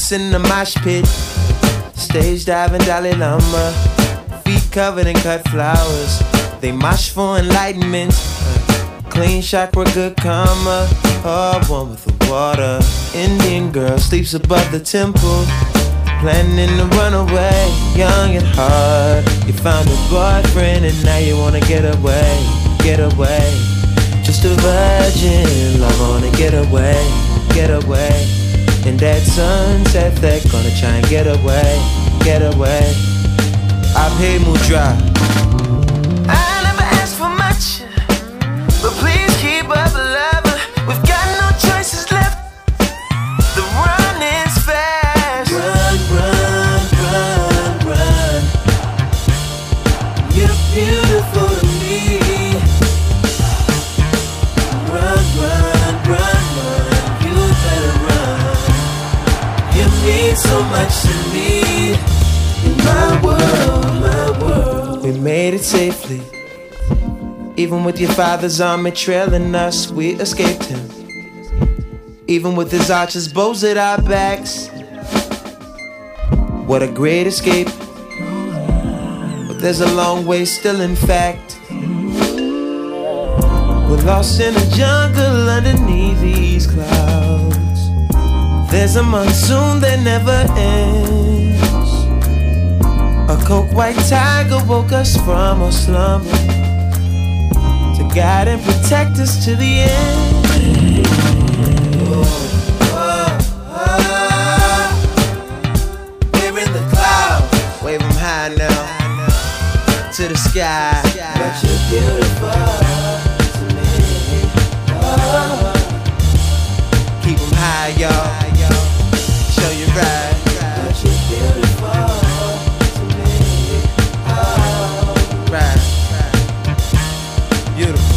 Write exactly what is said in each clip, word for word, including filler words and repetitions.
boss in the mosh pit. Stage diving Dalai Lama. Feet covered in cut flowers. They mosh for enlightenment. Clean chakra, good karma. Oh, one with the water. Indian girl sleeps above the temple. Planning to run away, young at heart. You found a boyfriend and now you wanna get away, get away. Just a virgin, love wanna get away, get away. And that sunset, they're gonna try and get away, get away. I paid Mudra. I never asked for much, but please keep up loving. We've got no choices left. The run is fast. Run, run, run, run. You're beautiful to me. Run, run, run, run. You better run. You mean so much to me. In my world, my world. We made it safely. Even with your father's army trailing us, we escaped him. Even with his archers, bows at our backs. What a great escape. But there's a long way still, in fact. We're lost in a jungle underneath these clouds. There's a monsoon that never ends. A coke white tiger woke us from our slumber to guide and protect us to the end. Oh, oh, oh. We're in the clouds. Wave them high now to the sky. But you're beautiful to me. Oh. Keep them high, y'all. Show you right. But you're beautiful to me. Oh. Right. Beautiful.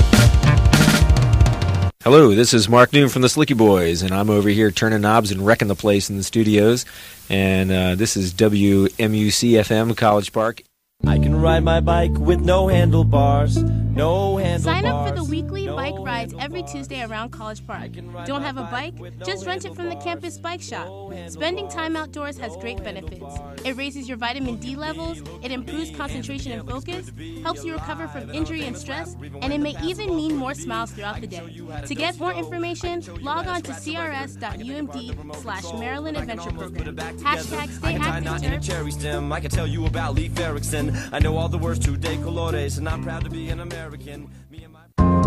Hello, this is Mark Noon from the Slicky Boys, and I'm over here turning knobs and wrecking the place in the studios. And uh, this is W M U C F M, College Park. I can ride my bike with no handlebars, no handlebars. Sign up for the weekly no bike rides every Tuesday around College Park. Don't have a bike? Just rent it from the campus bike shop. Spending time outdoors has great benefits. It raises your vitamin D levels, it improves concentration and focus, helps you recover from injury and stress, and it may even mean more smiles throughout the day. To get more information, log on to crs.umd slash Maryland Adventure Program. Hashtag stay active. I can tell you about Leif Erikson. I know all the words to de colores, and I'm proud to be an American. Me and my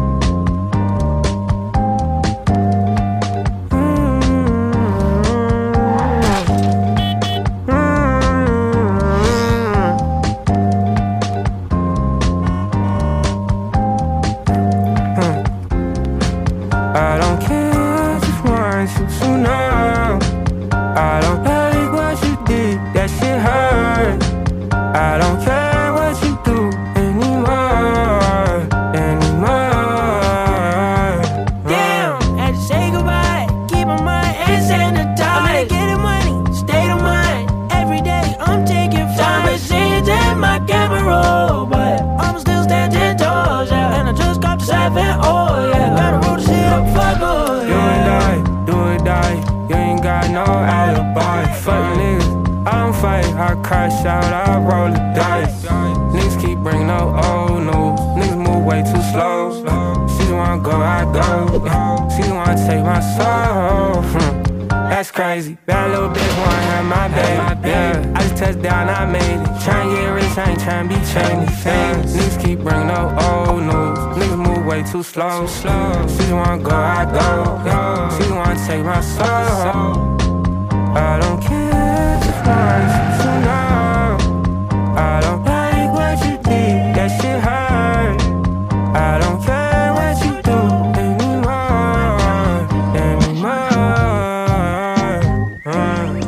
I don't care, I just want you to know. I don't like what you did, that shit hurt. I don't care what you do anymore, anymore. Damn, had to say goodbye, keep my mind and sanitized. I'm gonna get the money, state of mind. Every day I'm taking flight. Machines in my camera roll, but I'm still standing tall, yeah. And I just got to seven, oh yeah. Gotta roll the shit up, fuck oh yeah. Do or die, do or die, you ain't got no alibi. Fuck niggas. I don't fight, I crash out, I roll the dice. Niggas keep bringing up old news. Niggas move way too slow. She just wanna go, I go. She just wanna take my soul. Hmm. That's crazy. Bad little bitch wanna have my baby. Yeah, I just touched down, I made it. Tryna get rich, I ain't tryna be changed. Yeah. Niggas keep bringing up old news. Niggas move way too slow. She just wanna go, I go. She just wanna take my soul. I don't care, just want you to know. I don't like what you did, that shit hurt. I don't care what you do anymore, anymore. Mm.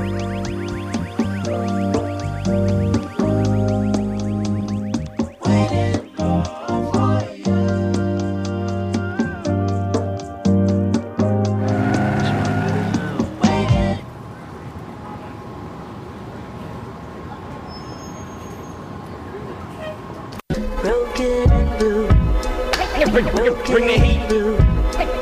Waiting for you. Broken and blue. Bring, bring, bring the heat.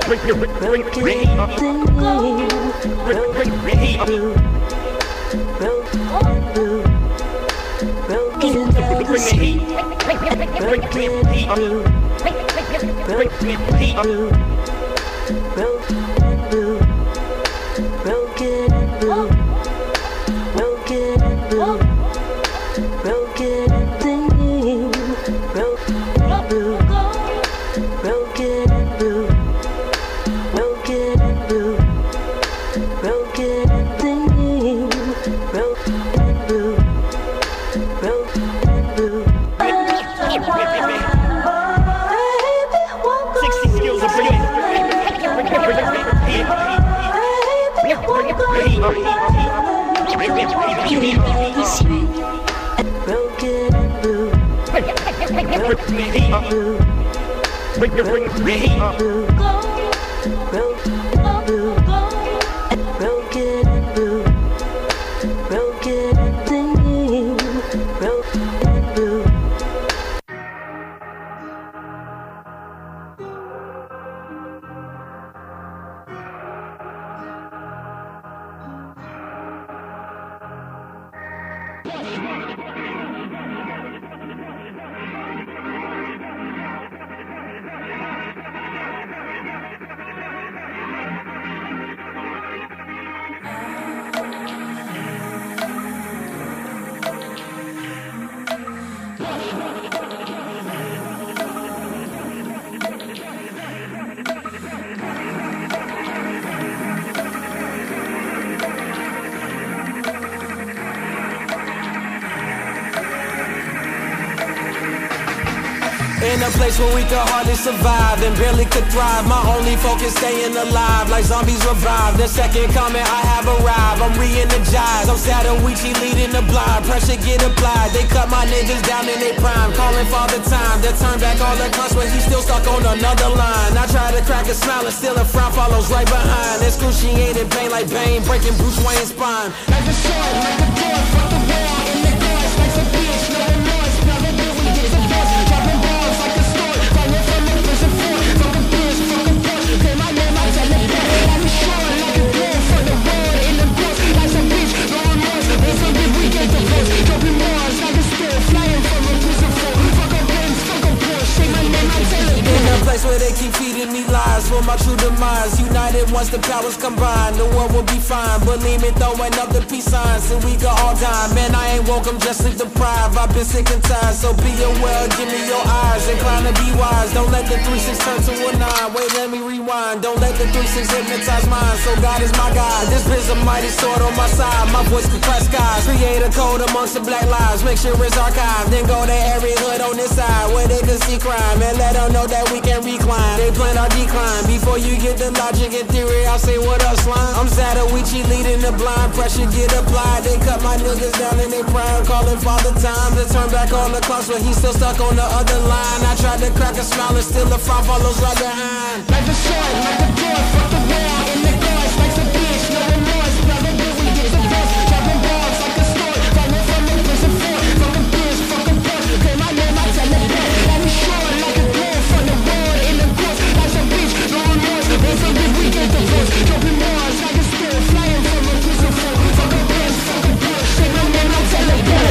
In a place where we could hardly survive and barely could thrive. My only focus staying alive, like zombies revive. The second comment, I have arrived, I'm re-energized. I'm Sadawichi leading the blind, pressure get applied. They cut my niggas down in their prime, calling Father Time to turn back all the cunts when he's still stuck on another line. I try to crack a smile and still a frown follows right behind. Excruciating pain like Bane, breaking Bruce Wayne's spine. Like a sword, like a door, fuck the wall in the guards, like a bitch, no remorse, never knew we get the best. Dropping balls like a sword, falling from the prison floor. Fuck a bitch, fuck a bitch, pay my name, I tell it back. I'm sure like a door, fuck the wall in the guards, like a bitch, no remorse, never knew we get the best. Dropping balls like a sword, flying from a prison floor. Fuck a bitch, fuck a bitch, say my name, I tell it back. In a place where they keep feeding me lies for my true demise. United once the powers combine, the world will be fine. Believe me, throwing up the peace signs and we go all die. Man, I ain't woke, I'm just sleep deprived. I've been sick and tired, so be aware, give me your eyes. Incline to be wise, don't let the three six turn to a nine. Wait, let me rewind, don't let the three six hypnotize mine. So God is my guide, this bit's a mighty sword on my side. My voice can crack skies, create a code amongst the black lives. Make sure it's archived, then go to every hood on this side where they can see crime and let them know that we can recline. They plan our decline, before you get the logic and theory, I'll say what up slime. I'm Sadawichi leading the blind, pressure get applied. They cut my niggas down in their prime, calling Father Time to turn back all the clocks, but he's still stuck on the other line. I tried to crack a smile and still the frown follows right behind. Like a sword, like a door, fuck the wall in the guards, like a bitch, no remorse, never knew we get the best. Dropping balls like a sword, falling from the prison floor. Fuck a bitch, fuck a bitch, pay my name, I tell it back. I'm sure like a door, fuck the wall in the guards, like a bitch, no remorse, never knew we get the best. Dropping balls like a sword, flying from the prison floor. Fuck a bitch, fuck a bitch, say my name, I tell it back.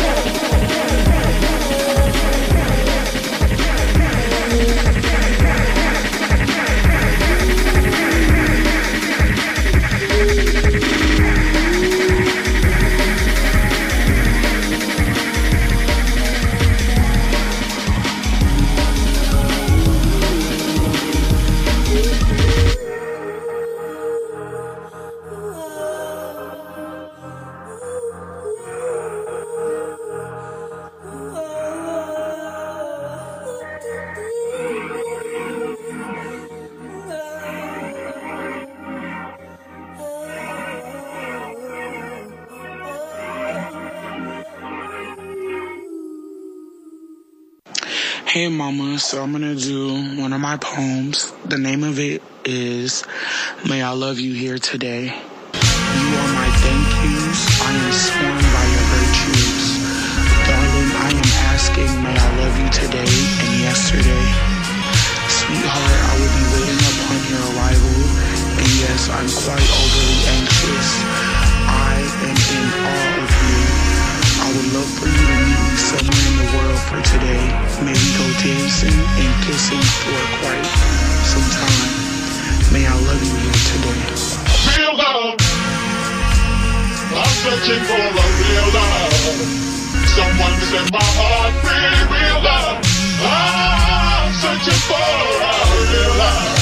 Hey mama, so I'm gonna do one of my poems. The name of it is May I Love You Here Today. You are my thank yous, I am sworn by your virtues. Darling, I am asking, may I love you today and yesterday. Sweetheart, I will be waiting upon your arrival. And yes, I'm quite overly anxious. I am in awe of you. I would love for you to meet me somewhere in the world for today. Maybe go dancing and kissing for quite some time. May I love you here today. Real love. I'm searching for a real love. Someone to set my heart free. Real love. I'm searching for a real love.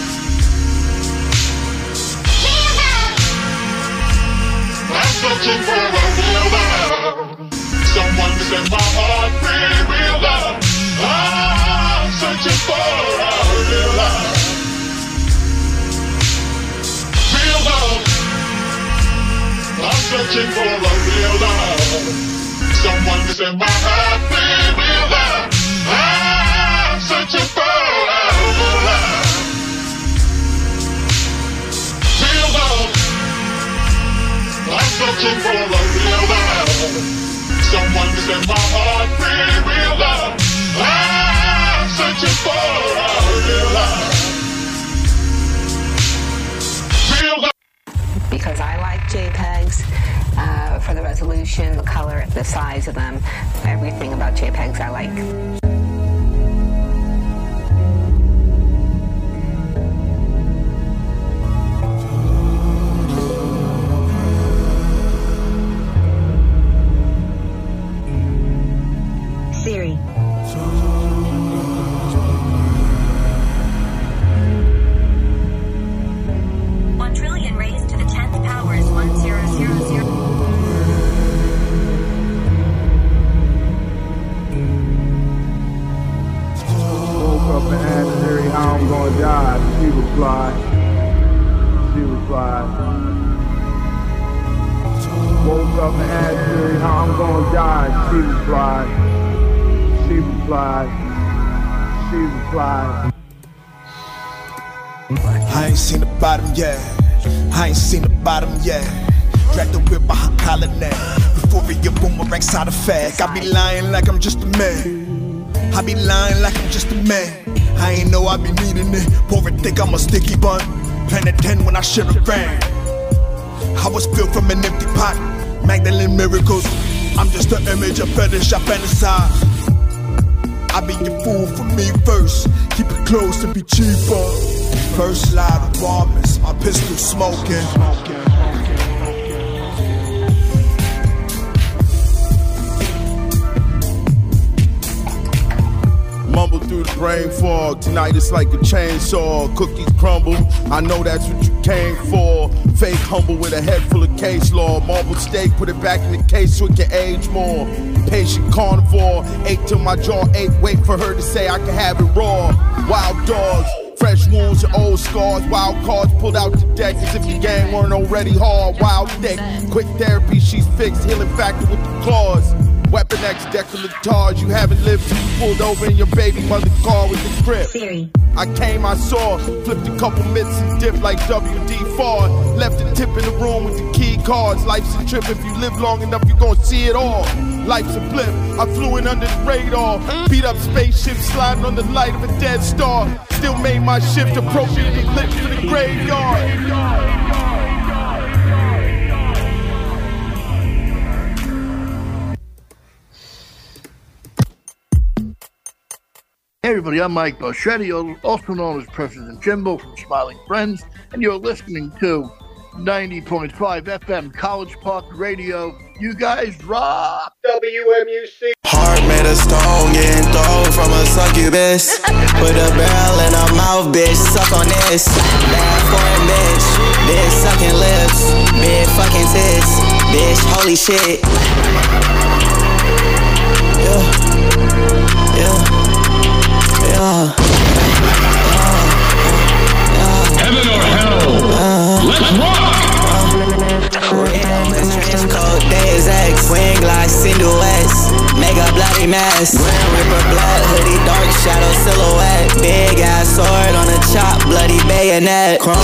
Real love. I'm searching for a real love. Someone to set my heart free. Real love. I'm searching for a real love. Real love. I'm searching for a real love. Someone to set my heart free. Real love. I'm searching for a real love. Real love. I'm searching for a real love. Someone to set my heart free. Real love. I'm searching for a real love. Real love. Because I like JPEGs uh, for the resolution, the color, the size of them, everything about JPEGs I like. Siri. One trillion raised to the tenth power is one zero zero zero. Woke up and asked Siri how I'm gonna die. She replied. She replied. Woke up and asked Siri how I'm gonna die. She replied. She replied. She replied. I ain't seen the bottom yet. I ain't seen the bottom yet. Drag the whip behind collar neck. Before we get boomerang side effect. I be lying like I'm just a man. I be lying like I'm just a man. I ain't know I be needing it. Pour it thick, I'm a sticky bun. Planet ten when I share a bang. I was filled from an empty pot. Magdalene miracles. I'm just an image, a fetish, I fantasize. I be your fool for me first. Keep it close to be cheaper. First loud apartments, my pistol smoking. Mumble through the brain fog. Tonight it's like a chainsaw. Cookies crumble. I know that's what you came for. Fake humble with a head full of case law. Marble steak, put it back in the case so it can age more. Patient carnivore. Ate till my jaw ate. Wait for her to say I can have it raw. Wild dogs. Fresh wounds and old scars. Wild cards pulled out the deck as if the game weren't already hard. Wild thick. Quick therapy, she's fixed. Healing factor with the claws. Weapon X decolletage. You haven't lived till you pulled over in your baby mother's car with the grip. Siri. I came, I saw, flipped a couple mitts and dipped like W D Ford. Left a tip in the room with the key cards. Life's a trip, if you live long enough, you gon' see it all. Life's a blip, I flew in under the radar. Beat up spaceship, sliding on the light of a dead star. Still made my shift appropriately lit for the graveyard. Hey everybody, I'm Mike Boschetti, also known as President Jimbo from Smiling Friends, and you're listening to ninety point five F M College Park Radio. You guys rock! W M U C. Heart made of stone, getting thrown from a succubus. Put a barrel in her mouth, bitch, suck on this. Bad foreign bitch, bitch sucking lips. Big fucking tits, bitch, holy shit. Yeah, yeah. Yeah. Heaven or hell? Uh, Let's rock! Real trench coat, Days X, wing like silhouettes, make a bloody mess. Grand Ripper blood, hoodie, dark shadow silhouette. Big ass sword on a chop, bloody bayonet. Chrome bloody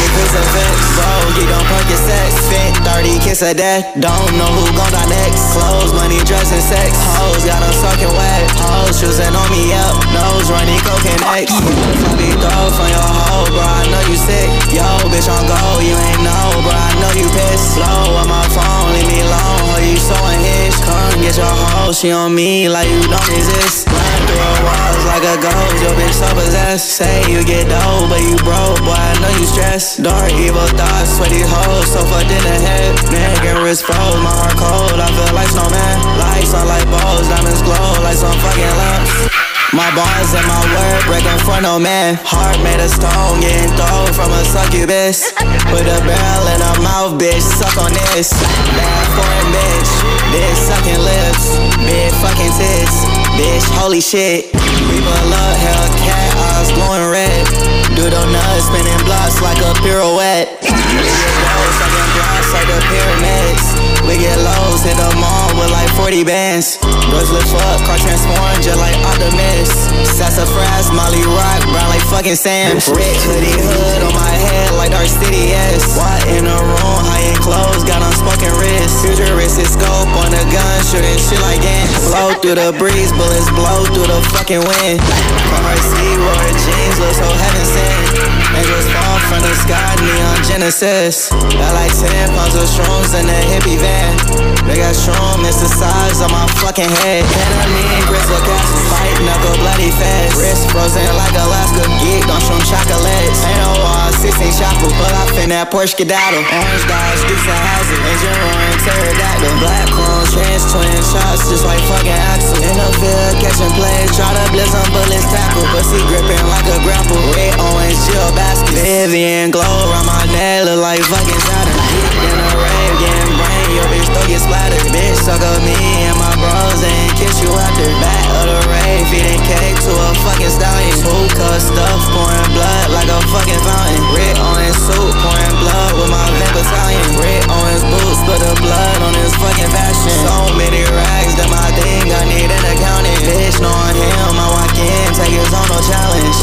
a crucifix. Bogey, don't perk your sex. Fit thirty, kiss of death. Don't know who gon' die next. Clothes, money, dress, and sex. Hoes got them soaking wet. Hoes choosing on me up. Nose running coke and X. Floppy throw from your hoe, bro. I know you sick. Yo, bitch on go, you ain't know, bro. I know you pissed. Blow on my phone, leave me alone. Oh, you so unhinged. Come get your hoe, she on me like you don't exist. Run through her walls like a ghost. Your bitch so possessed. Say you get dough, but you broke, boy. I know you stressed. Dark evil thoughts, sweaty hoes, so fucked in the head. Nigga wrist froze, my heart cold. I feel like snowman. Lights on like balls, diamonds glow like some fucking lamps. My bars and my word breaking for no man. Heart made of stone, getting thrown from a succubus. Put a barrel in her mouth, bitch, suck on this. Bad foreign bitch, bitch sucking lips. Big fucking tits, bitch, holy shit. We pull up, Hellcat, eyes glowing red. Do the nuts, spinning blocks like a pirouette. We get low, sucking blocks like the pyramids. We get lows, hit them all with like forty bands. Doors lift up, car transform just like Optimus. Sassafras, Molly Rock, brown like fucking Sam. Red hoodie hood on my head like Dark City S. What in a room, high end clothes, got unspoken wrist. Futuristic scope on the gun, shooting shit like ants. Blow through the breeze, bullets blow through the fucking wind. Car seat, roar jeans, look so heaven sent. Angels fall from the sky, neon Genesis. Got like ten pounds of shrooms in the hippie van. They got shroom, it's the size of my fucking head. Enemy and Grizzle castles, fight knuckle bloody fast. Wrist frozen like Alaska, geek on shroom chocolates. Ain't no wall, sixteen shackles, pull off in that Porsche skedaddle. Orange Dodge, Dukes of Hazzard, engine roaring, pterodactyl. Black chrome, trans twin shots, just like fucking Axel. In the field, catching plays, try to blitz on bullets, tackle. Pussy gripping like a grapple. Red, orange, Jill basket. Vivian glow around my neck, look like fucking Saturn. Deep in a rave, getting brain, your bitch throw get splattered. Bitch, suck up me and my bros and kiss you after. Back of the rave, feeding cake to a fucking stallion. Two cups stuff, pouring blood like a fucking fountain. Red orange suit, pouring blood with my vet battalion. Red orange boots, put the blood on his fucking fashion. So many rags that my thing, I need an accountant. Bitch, knowing him, I walk in, take his own no challenge.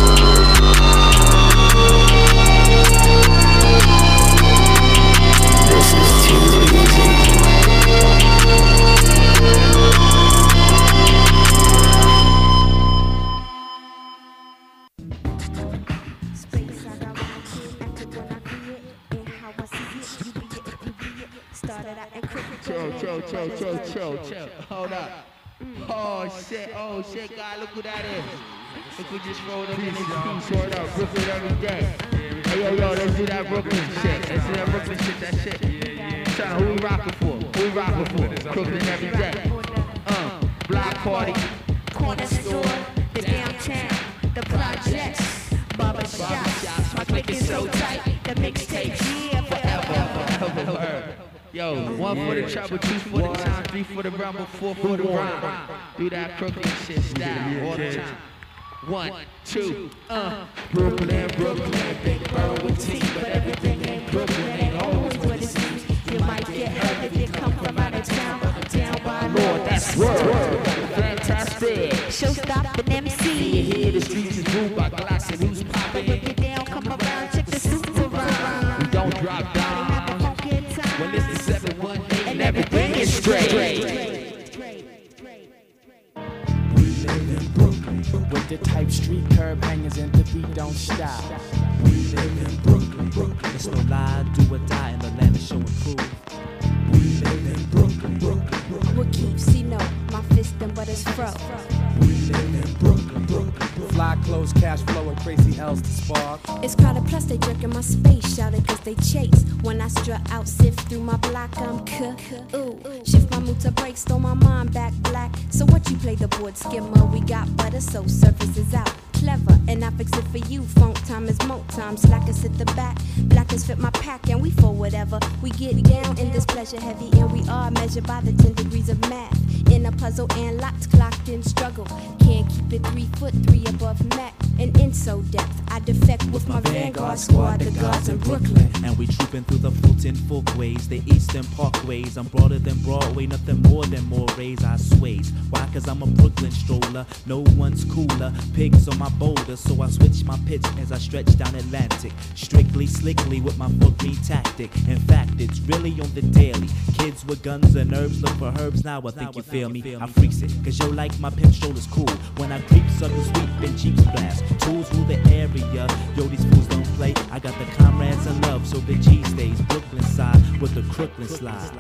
This is too easy. Chill, chill, chill, chill, chill, chill. Hold up. Oh shit, oh shit, God, look who that is. Look who just rolled up in this piece. Hold up, Brooklyn every day. Hey, yo, yo, let's do that Brooklyn shit. Let's do that Brooklyn shit, that shit. Son, who we rockin' for? Who we rockin' for? Brooklyn every day. Uh, block party. Corner store, the downtown, the projects, barber shops. My click is so tight, the mixtapes, yeah, forever. Forever. Yo, one for the trouble, two for the time, three for the rumble, four for the rhyme. Do that Brooklyn shit style all the time. One, two, uh. Brooklyn, Brooklyn, big borough with tea, but everything in Brooklyn ain't always what it seems. You might get hurt if you come from out of town, down by Lord, that's word. Fantastic. Show-stopping M C. You hear the streets is ruled by glass and who's popping. But look it down, come around, check the super around. We don't drop down. When it's the seven one eight and everything is straight. We live in Brooklyn with the type street curb hangers and the beat don't stop. We live in Brooklyn, Brooklyn. It's no lie, do or die in the land of show and prove. We live in Brooklyn, Brooklyn, Brooklyn. What keeps you know my fist and but it's fro. We live in Brooklyn, Brooklyn. Fly clothes, cash flow, and crazy L's to spark. It's crowded, plus they jerking my space, shouted cause they chase. When I strut out, sift through my block, I'm cook. Ooh, shift my mood to brakes, throw my mind back black. So what you play the board skimmer? We got butter, so surface is out. Clever, and I fix it for you. Funk time is mo time. Slackers at the back, blackers fit my pack, and we for whatever. We get down in this pleasure heavy, and we are measured by the ten degrees of math. In a puzzle and lots clocked in struggle. Can't keep it three foot three above. above Mac and in so depth. I defect with, with my, my Vanguard squad, the guards in Brooklyn. And we trooping through the Fulton Folkways, the Eastern Parkways. I'm broader than Broadway, nothing more than more rays I sways. Why? Cause I'm a Brooklyn stroller, no one's cooler. Pigs on my boulder, so I switch my pitch as I stretch down Atlantic. Strictly, slickly with my foot me tactic. In fact, it's really on the daily. Kids with guns and herbs look for herbs now, I think you feel me. I freaks it, cause yo like my pimp stroller's cool. When I creep, suckers sweep and Jeeps blast. Tools rule the area, yo these fools don't play. I got the comrades of love, so the G stays Brooklyn side with the Crooklyn slide.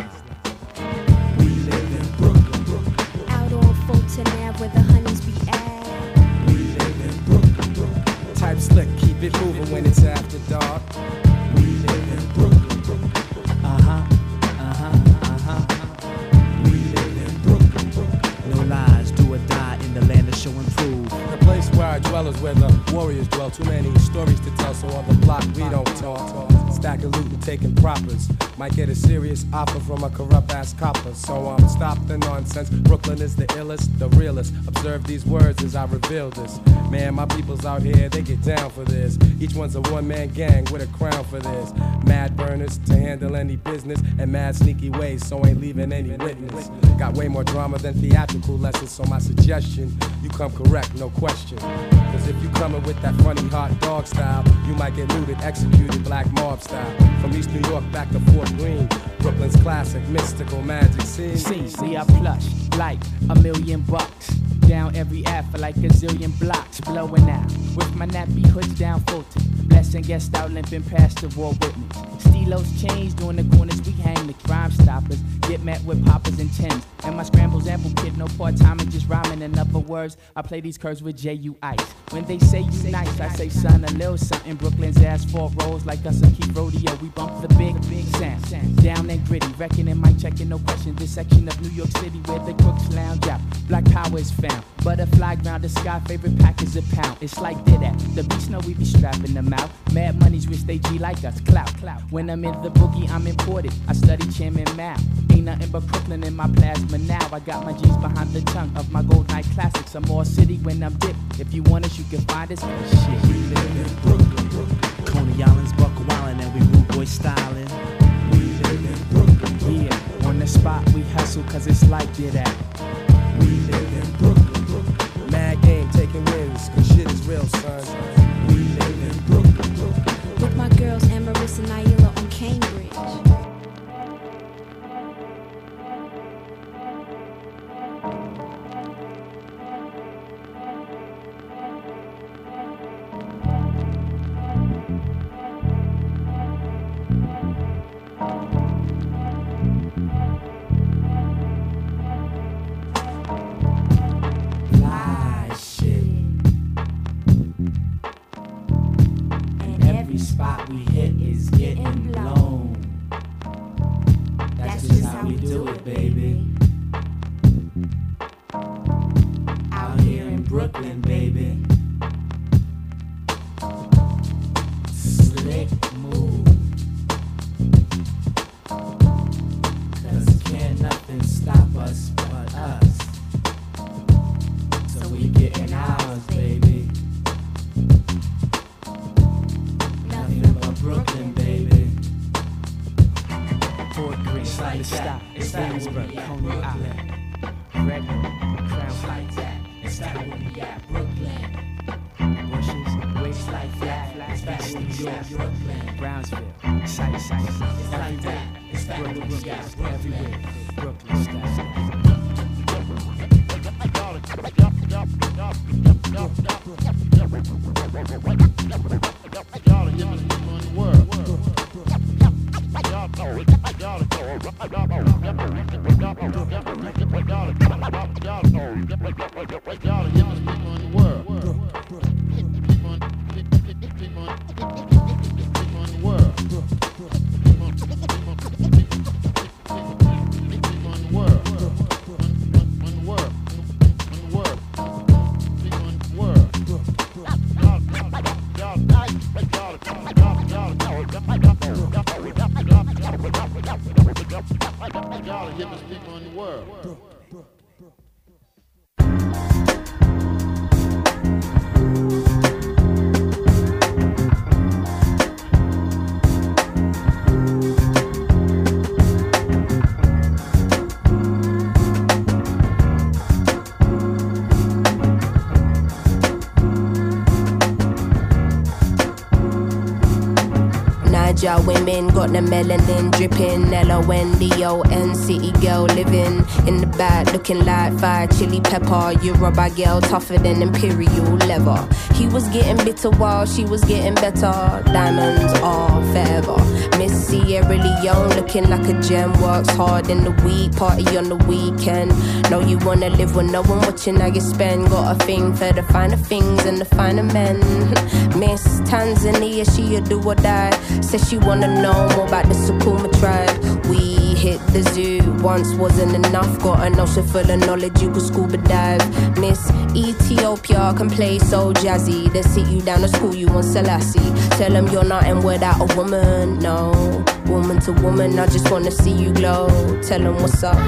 We live in Brooklyn, Brooklyn. Out on Fulton Ave where the honeys be at. We live in Brooklyn, Brooklyn. Type slick, keep it moving when it's after dark. We live in Brooklyn, Brooklyn. Uh-huh, uh-huh, uh-huh. We live in Brooklyn, Brooklyn. No lies, do or die in the land of show and prove. The place where I dwell is where the warriors dwell. Too many stories to tell, so on the block we don't talk. Stack of loot and taking proppers. Might get a serious offer from a corrupt ass copper. So I'm um, stop the nonsense. Brooklyn is the illest, the realest. Observe these words as I reveal this. Man, my people's out here, they get down for this. Each one's a one-man gang with a crown for this. Mad burners to handle any business, and mad sneaky ways, so ain't leaving any witness. Got way more drama than theatrical lessons, so my suggestion, you come correct, no question. Cause if you coming with that funny hot dog style, you might get looted, executed, black mob style. From East New York back to Fort Greene, Brooklyn's classic, mystical magic scene. See, we are plush, like a million bucks. Down every app for like a zillion blocks, blowing out with my nappy hoods down Fulton. Blessing guest out limping past the war with me. Stilos change during the corners, we hang the crime stoppers. Get met with poppers and tens. And my scrambles ample kid, no part-time and just rhyming. In other words, I play these curves with J U Ice. When they say you nice, I say son, a little something. Brooklyn's asphalt rolls like us and keep rodeo. We bump the big, big sound. Down and gritty, reckoning, mic checking, no question. This section of New York City where the crooks lounge out. Black power is found. Butterfly ground the sky, favorite pack is a pound. It's like did that. The beast know we be strapping them out. Mad money's wish they G like us, clout, clout. When I'm in the boogie, I'm imported. I study Chairman Mao. Ain't nothing but Brooklyn in my plasma now. I got my G's behind the tongue of my gold night classics. I'm more city when I'm dipped. If you want us, you can find us. Shit. We live in Brooklyn, Brooklyn. Coney Island's Buck Wildin' and we rude boy styling. We live in Brooklyn. Yeah, on the spot we hustle cause it's like did that. We live in Brooklyn, Brooklyn. Mad game taking wins, cause shit is real, son. We live in Brooklyn, Brooklyn. With my girls Amaris and Naila on Cambridge. Spot we hit is getting blown. That's just how we do it, baby. Out here in Brooklyn, baby. Slick move. Cause can't nothing stop us but us. So we getting ours, baby. Brooklyn, baby. Fort Greene, it's like stop. It's Williamsburg, Coney Island. Red Crown like that. It's that where we at, Brooklyn. Bushes, waist like that. It's New York, Brooklyn. Brownsville, sight, sight. It's like that. It's Brooklyn, Brooklyn. Everywhere, Brooklyn style. Georgia women got the melanin dripping. L O N D O N, city girl living in the back, looking like fire chili pepper. Yoruba girl tougher than imperial leather. He was getting bitter while she was getting better. Diamonds are forever. Miss Sierra Leone looking like a gem. Works hard in the week, party on the weekend. Know you wanna live with no one watching how you spend. Got a thing for the finer things and the finer men. Miss Tanzania, she a do or die. Says she wanna know more about the Sukuma tribe. We hit the zoo, once wasn't enough. Got an ocean full of knowledge, you could scuba dive. Miss Ethiopia can play so jazzy. They sit you down to school, you on Selassie. Tell them you're nothing without a woman, no. Woman to woman, I just wanna see you glow. Tell them what's up.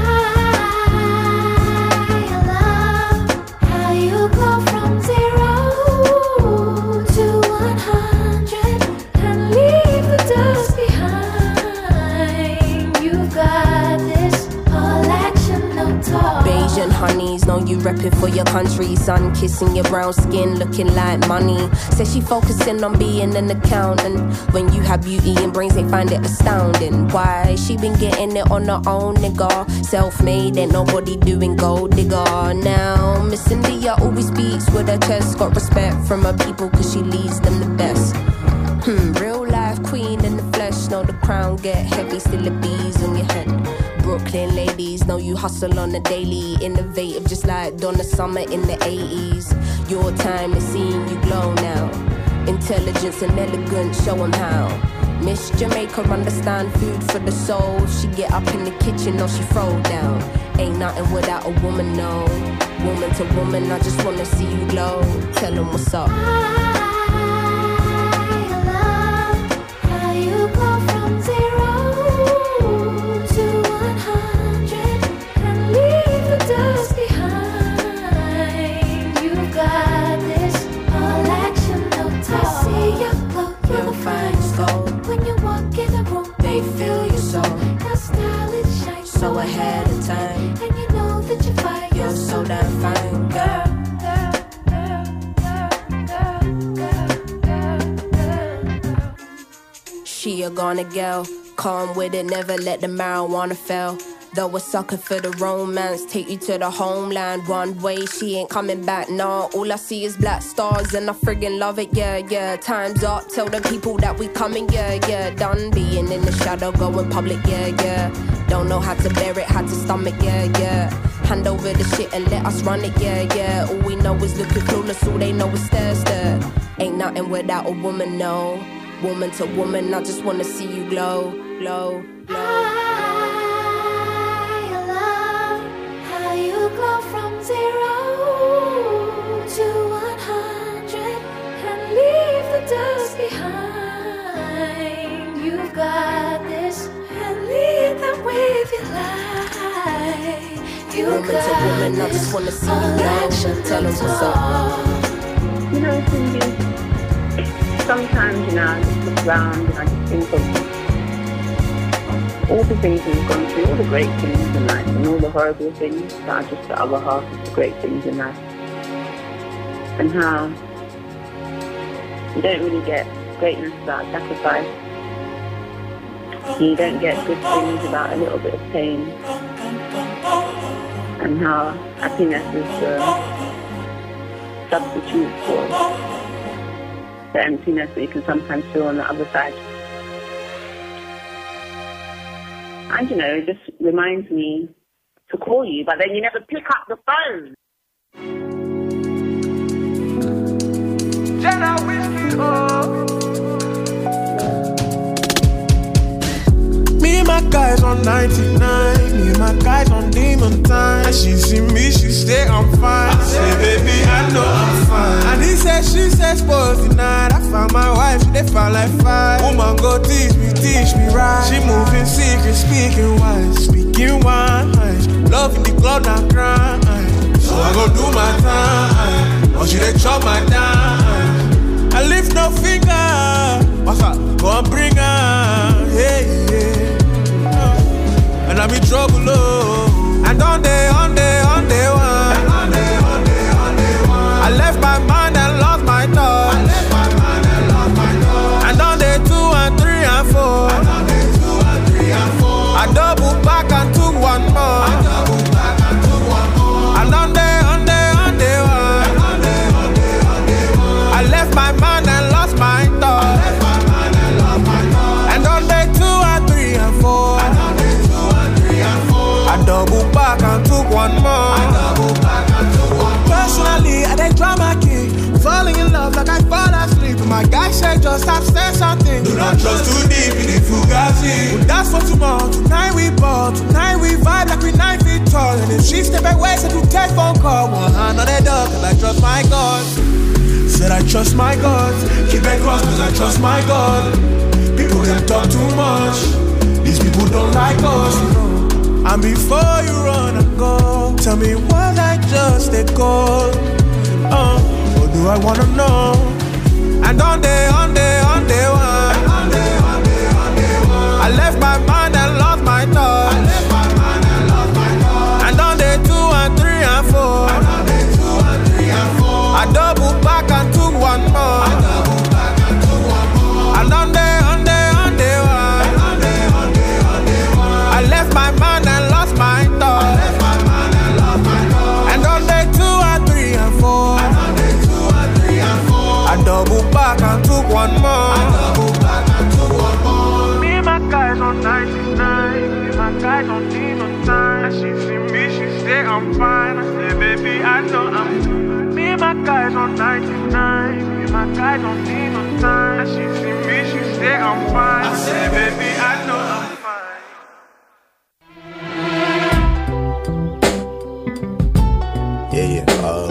You go from zero to one hundred and leave the dust behind. You've got this, all action, no talk. Bayesian honeys, know you repping for your country. Sun kissing your brown skin, looking like money. Says she focusing on being an accountant. When you have beauty and brains, they find it astounding. Why? She been getting it on her own, nigga. Self-made, ain't nobody doing gold digger. Now, Miss India always speaks with her chest. Got respect from her people cause she leads them the best. Hmm, real life queen in the flesh. Know the crown get heavy, still the bees on your head. Brooklyn ladies, know you hustle on the daily. Innovative just like Donna Summer in the eighties. Your time is seeing you glow now. Intelligence and elegance, show them how. Miss Jamaica understand food for the soul. She get up in the kitchen or she throw down. Ain't nothing without a woman, no. Woman to woman, I just wanna see you glow. Tell them what's up. So ahead of time, and you know that you fight. You're so damn fine, girl. She a gonna girl, calm with it, never let the marijuana fail. Though a sucker for the romance, take you to the homeland. One way, she ain't coming back, nah. All I see is black stars and I friggin' love it, yeah, yeah. Time's up, tell the people that we coming, yeah, yeah. Done being in the shadow, going public, yeah, yeah. Don't know how to bear it, how to stomach, yeah, yeah. Hand over the shit and let us run it, yeah, yeah. All we know is looking clueless, all they know is stare, stare. Ain't nothing without a woman, no. Woman to woman, I just wanna see you glow, glow, glow. You go from zero to one hundred and leave the dust behind. You've got this and lead them with your life. You woman got to woman, I just wanna see you glow. Tell them what's up. You know, Cindy, sometimes, you know, I just look around and I just think of all the things we've gone through, all the great things in life, and all the horrible things that are just the other half of the great things in life. And how you don't really get greatness without sacrifice. You don't get good things without a little bit of pain. And how happiness is the substitute for the emptiness that you can sometimes feel on the other side. And, you know, it just reminds me to call you, but then you never pick up the phone. Jenna Whiskey, oh. Me and my guys on ninety-nine, me and my guys on demon time. And she see me, she say I'm fine. I say, baby, I know I'm fine. And he said, she said, sports tonight. I found my wife, they found like five. Woman, go teach me, teach me right. She moving secret, speaking wise, speaking wine. Love in the club, not crying. So I go do my time. Or she they chop my time. I lift no finger. What's up? Go and bring her. Hey, yeah. And I'm in trouble, oh. And on day, on day, on day one. And on day, on day, on day one. I left my mind and lost my thoughts. I left my mind and lost my thoughts. And on day two and three and four. my guy said just abstain something. Do not trust too deep in the Fugazi. Well, that's for tomorrow. Tonight we ball. Tonight we vibe like we nine feet tall. And if she step away, said to take phone call. One hand on the door, cause I trust my God. Said I trust my God. Keep it cross cause I trust my God. People can talk too much. These people don't like us. And before you run and go, tell me was I just a call? Oh, or do I wanna know? And on day, on day, on day one, on day, on day, on day one, I left my mind and lost my thoughts. I left my mind and lost my thoughts. And on day two and three and four, and on day two and three and four, I doubled back and took one more. I doubled back and took one more. And on day, on day, on day one, and on day, on day, on day one, I left my mind and lost my thoughts. I left my mind and lost my thoughts. And on day two and three and four, and on day two and three and four, I doubled back and took one more. I doubled back and took one more. Me and my guys on ninety-nine. Me and my guys don't need no time. And she see me, she say I'm fine. I say, baby, I know I'm fine. Me and my guys on ninety-nine. Me and my guys don't need no time. And she see me, she say I'm fine. I say, baby, I know I'm fine. Yeah, yeah, uh,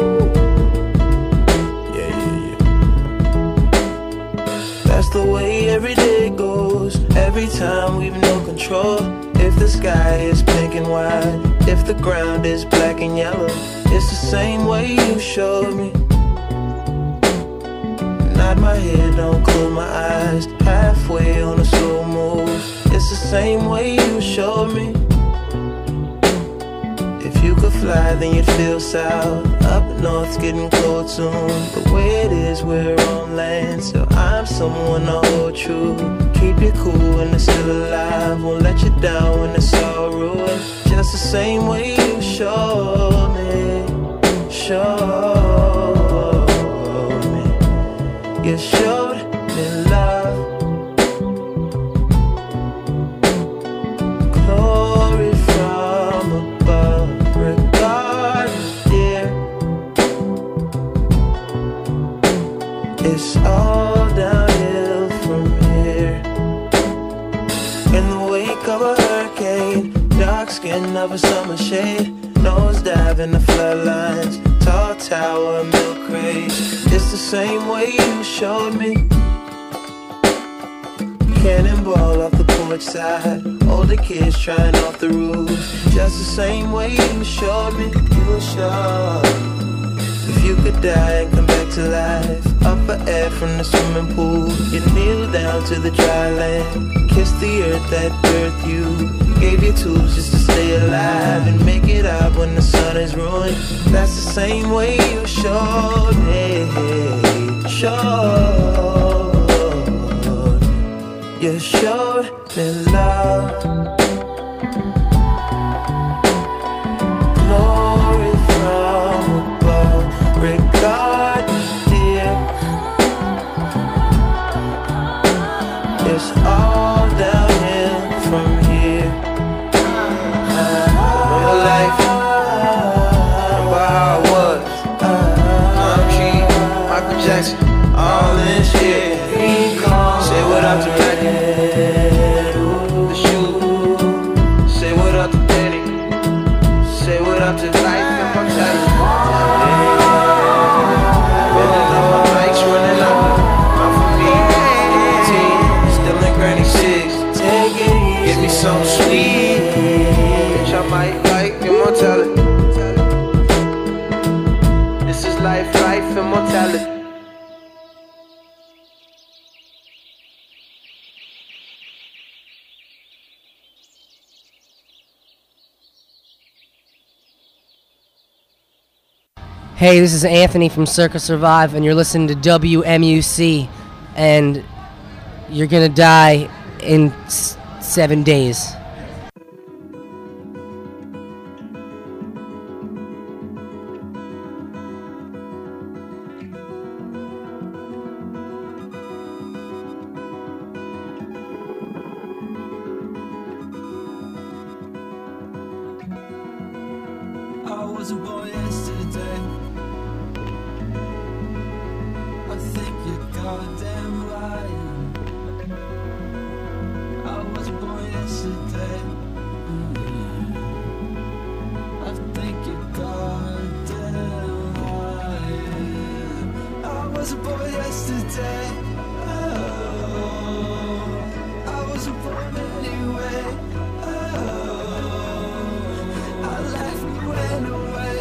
yeah, yeah, yeah. That's the way every day goes. Every time we've no control. If the sky is pink and white, if the ground is black and yellow, it's the same way you showed me. Nod my head, don't close my eyes. Halfway on a slow move. It's the same way you showed me. If you could fly, then you'd feel south. Up north's getting cold soon. The way it is, we're on land, so I'm someone to hold true. Keep you cool when it's still alive. Won't let you down when it's all ruined. Just the same way you showed me. Showed me. You showed me love. Glory from above. Regardless, dear, it's all downhill from here. In the wake of a hurricane, dark skin of a summer shade, nose dive in the floodlines, tall tower, milk crate. It's the same way you showed me. Cannonball off the porch side, older kids trying off the roof. Just the same way you showed me. You showed. If you could die and come back to life, up for air from the swimming pool, you kneel down to the dry land, kiss the earth that birthed you, gave you tools just to stay alive and make it out when the sun is ruined. That's the same way you showed me. Showed. You showed me love. Glory from above. Regardless, dear, it's all downhill from here. Real life, remember how it was. I'm G, Michael Jackson, all this shit. Say what up to Maggie, the shoe. Say what up to Penny. Say what up to life and mortality. Running up my bikes, running up. I'm for me, eighteen, still in Granny six. Take it easy, give me something sweet. Bitch, I might like immortality. This is life, life, immortality. Hey, this is Anthony from Circa Survive, and you're listening to W M U C, and you're gonna die in s- seven days. I was a boy yesterday. I think you're gone. goddamn lying. I was born yesterday. I think you're goddamn lying. I was born yesterday. Oh, I was born anyway. Oh, I left and went away.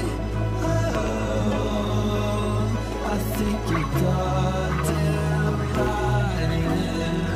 Oh, I think you're goddamn lying.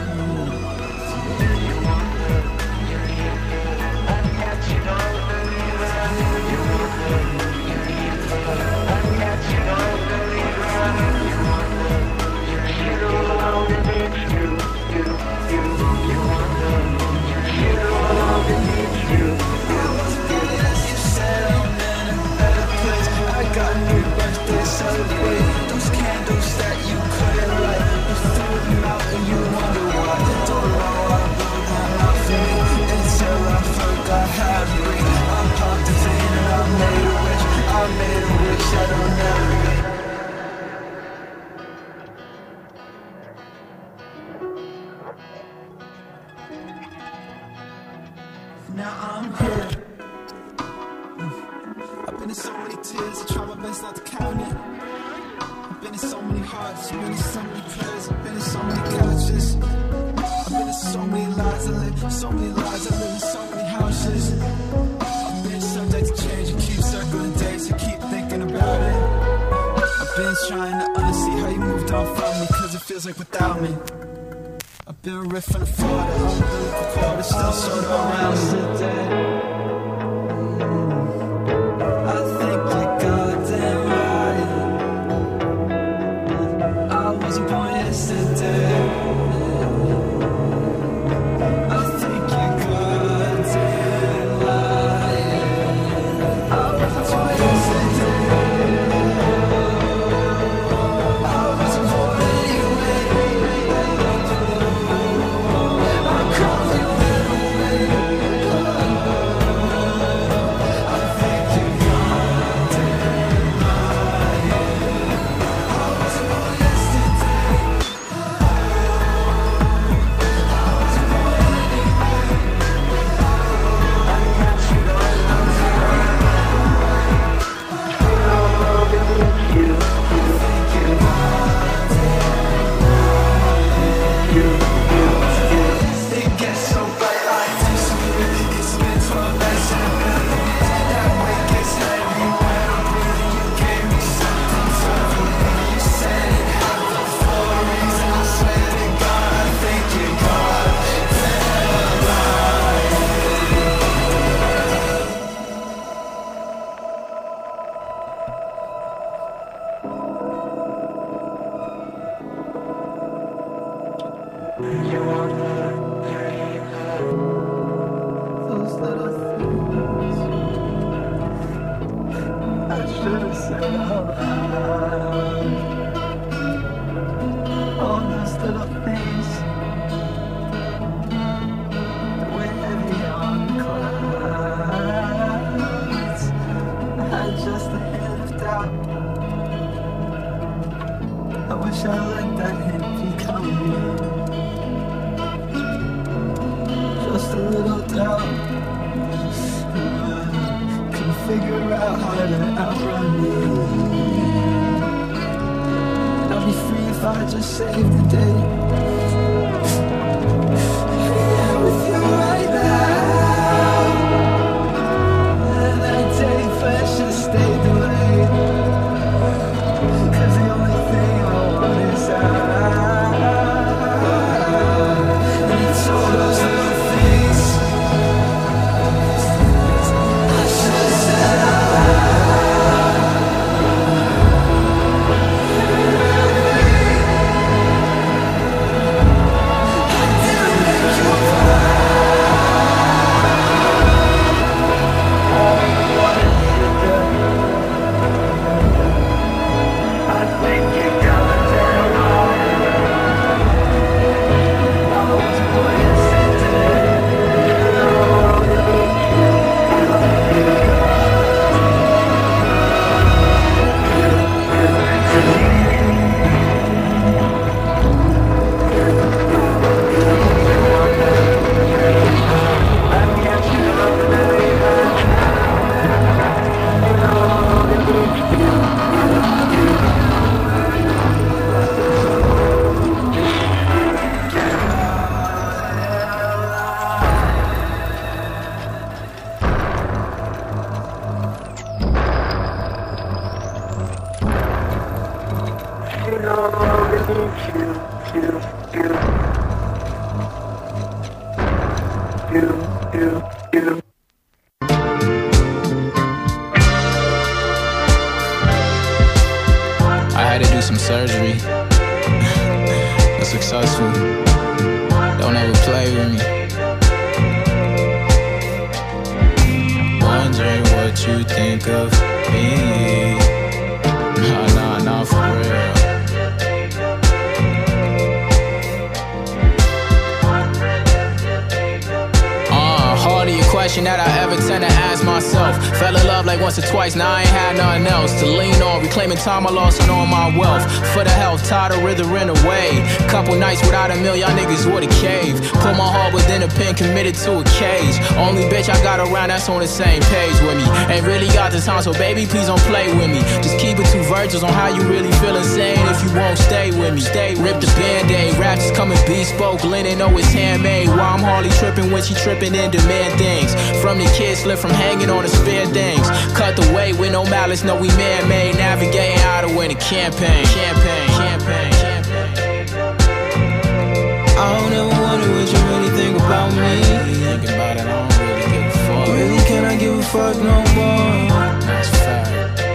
Celebrate those candles that you couldn't light. You threw them out and you wonder why. Don't know why I blew them out for me until I forgot how to breathe. I popped a vein and I made a wish. I made a wish that I'll never get. Now I'm here. I've been in so many tears, I try my best not to count it. I've been in so many hearts, I've been in so many prayers, I've been in so many couches. I've been in so many lies, I live so many lies, I live in so many houses. I've been subject to change, I keep circling days, I keep thinking about it. I've been trying to unsee how you moved on from me, cause it feels like without me. I've been riffing the floor, the umbilical cord is still sort of around today. I had to do some surgery. Was successful. Don't ever play with me. Wondering what you think of me. Nah, nah, nah, for real. Uh, harder your question that I ever tend to ask myself. Fell in love like once or twice, now I ain't had nothing else to lean on. Reclaiming time I lost and all my wealth. For the health, tired of withering away. Couple nights without a meal, y'all niggas would a cave. Put my heart within a pen, committed to a cage. Only bitch I got around that's on the same page with me. Ain't really got the time, so baby, please don't play with me. Just keep it two virtuals on how you really feel insane. If you won't stay with me, stay. Rip the band-aid, raps is coming bespoke. Linen know it's handmade. While I'm hardly tripping when she tripping and demand things. From the kids, slip from hanging on the spare things. Cut the way with no malice, no we man-made. Navigating how to win a campaign. Campaign, campaign, campaign. I don't ever wonder what you really think about me. Think about it, I don't really give a fuck. Really, can I give a fuck no more? That's a fact.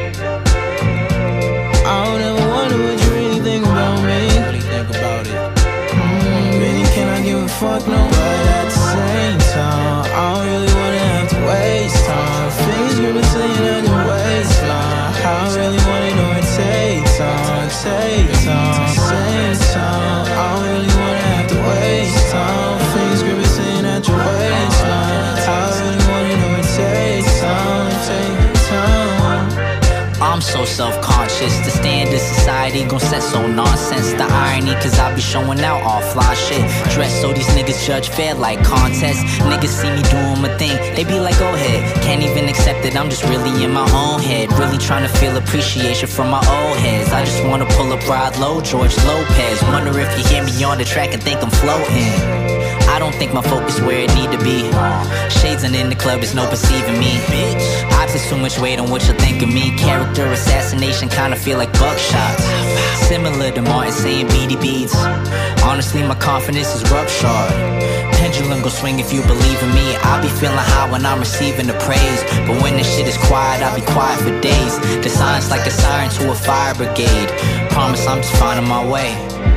I don't ever wonder what you really think about me. Really think about it. Mm, really, can I give a fuck no more? But at the same time, I don't really wanna have to waste time. Fingers gripping sitting at your waistline. I really wanna know it takes time, take time, same time. I don't really wanna have to waste time. Fingers gripping sitting at your waistline. I really wanna know it takes time, take time. I'm so self-conscious. The standard society gon' set so nonsense. The irony, cause I be showing out all fly shit. Dressed so these niggas judge fair like contests. Niggas see me doing my thing, they be like, go ahead. Can't even accept it, I'm just really in my own head. Really trying to feel appreciation from my old heads. I just wanna pull up ride low, George Lopez. Wonder if you hear me on the track and think I'm floating. I don't think my focus where it need to be. Shades and in the club, there's no perceiving me. I put too much weight on what you think of me. Character assassination kinda feel like buckshots. Similar to Martin saying B D beats. Honestly, my confidence is ruptured. Pendulum go swing if you believe in me. I be feeling high when I'm receiving the praise. But when this shit is quiet, I be quiet for days. The sign's like a siren to a fire brigade. Promise I'm just finding my way.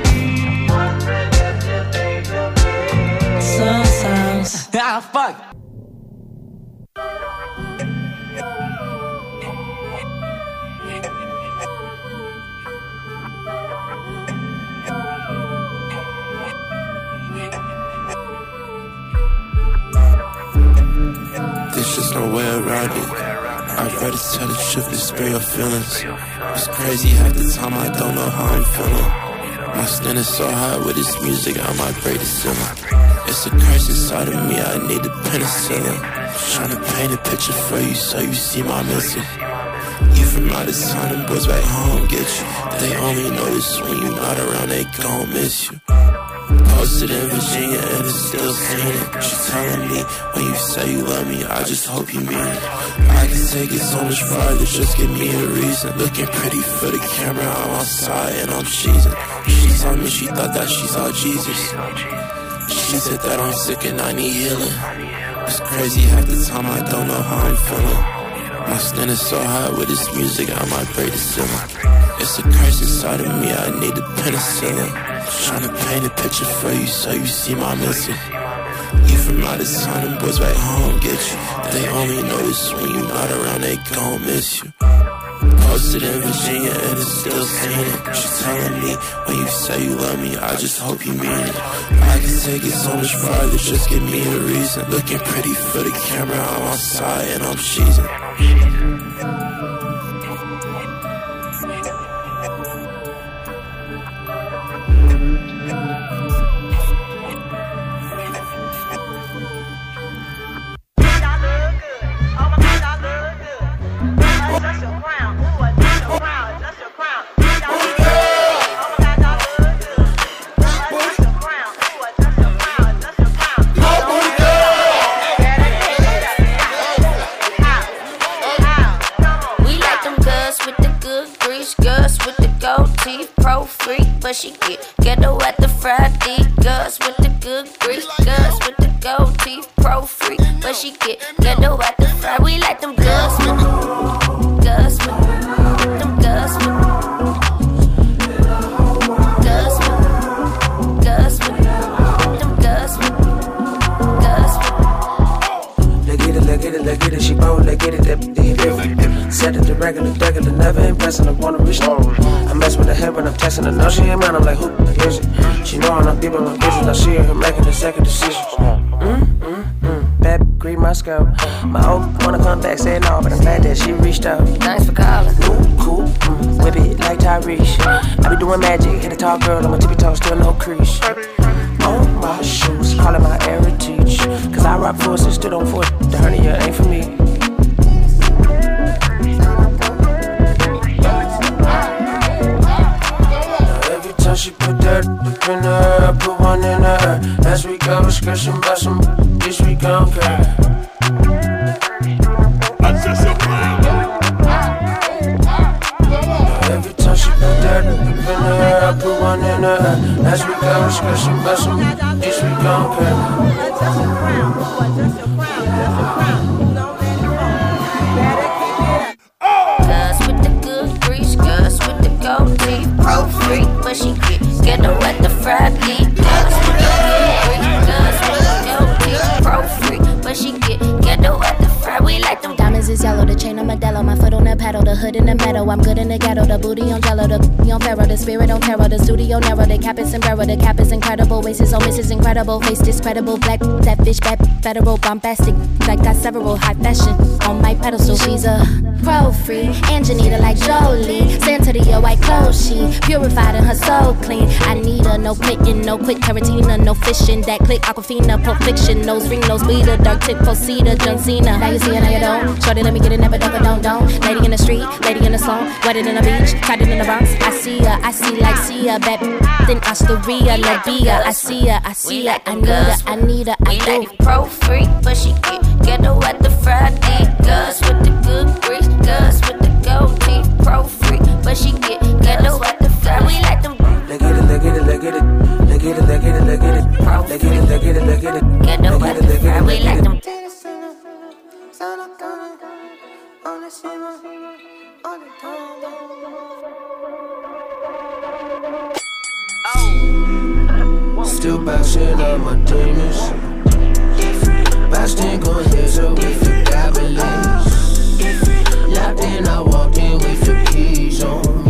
Sometimes. Ah, fuck. There's just no way around it. I'd rather tell the truth than spare your feelings. It's crazy half the time I don't know how I'm feeling. My skin is so high with this music, I might break the ceiling. It's a curse inside of me, I need a penicillin. Tryna paint a picture for you so you see my missing. You from out of town and boys back home get you. They only notice when you not around, they gon' miss you. Posted in Virginia and it's still seeing it. She telling me, when you say you love me, I just hope you mean it. I can take it so much farther, just give me a reason. Looking pretty for the camera, I'm outside and I'm cheesing. She told me she thought that she saw Jesus. She said that I'm sick and I need healing. It's crazy half the time I don't know how I'm feeling. My skin is so high with this music, I might break the ceiling. It's a curse inside of me, I need a penicillin. Tryna paint a picture for you so you see my missing. You from out of town and boys back home get you. They only notice when you not around, they gon' miss you. Posted in Virginia and it's still seeing it. She telling me, when you say you love me, I just hope you mean it. I can take it so much farther, just give me a reason. Looking pretty for the camera, I'm outside and I'm cheesing. But she get ghetto at the Friday. Girls with the good grease, girls with the gold teeth, pro pro-free, but she get ghetto at the fry. We like them girls with girls with them girls with girls with girls with them girls with girls with. Let's get it, let's get it, let's get it. She bold, let's get it, that be different. Set it to regular, regular, never impressing. I wanna reach no. I mess with her head when I'm texting her. No, she ain't mine. I'm like, who is it? She know I'm not people, my business. I see her making the second decision. Mm, mm, mm. Bad green my scalp. My old wanna come back, say no, but I'm glad that she reached out. Thanks for calling. Cool, cool. Mm. Whip it like Tyrese. I be doing magic, hit a tall girl on my tippy toes, still no crease. On my shoes, call it my heritage. Cause I rock forces, still don't force. The hernia ain't for me. She put that in her, I put one in her. As we go, discussion about some bitch we gon' care. Every time she put that in her, I put one in her. As we go, discussion about some bitch we gon' care. Girls with the good grease, girls with the gold teeth, pro-free, but she get ghetto at the fried leaf. Girls with the good grease, girls with the gold teeth, pro-free, but she get ghetto at the fried. We like them diamonds is yellow, the chain on Modelo, my foot on the pedal, the hood in the meadow. I'm good in the ghetto, the booty on jello, the b***y on Pharaoh, the spirit on terror, the studio narrow, the cap is sombrero, the cap is incredible, waist on misses incredible, face discredible, black that bitch bad, federal bombastic, like got several high fashion on my pedestal. She's a pro-free, Angelina like Jolie, Santa Dior white clothes, she purified and her soul clean. I need her, no clicking, no quick Tarantino, no fishing, that click Aquafina, Pulp Fiction, nose ring, nose bleeder, dark tip, Posita, John Cena. Now you see it, now you don't. Shorty, let me get it, never duck or don't, don't. Lady in the street, lady in the slum, wetter than a beach, tighter than the Bronx. I see her, I see like see her, bad then Astoria, Labia. I see her, I see her, I need her, I need her, I do. like pro-free, but she get ghetto at the Friday. Girls with the good grease, girls with the gold teeth, pro-free, but she get ghetto at the Friday. We like them. Let's get it, let's get it, let's get it. Let's get it, let's get it, let's get it. Let's get it, let's get it, let's get it. Ghetto at the Friday. We like them. Still bouncing on my demons. Bouncing on his with the goblins. Locked in, I walked in with the keys on me.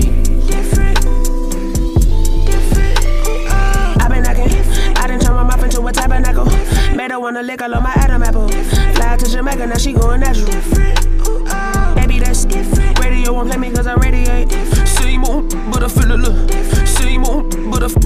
I've been knocking, I done turned my mouth into a tabernacle. Made her wanna lick all on my Adam apple. Fly to Jamaica, now she going natural. Baby, that's different. Radio won't play me cause I radiate. Same moon, but I feel a look. Same moon, but I f-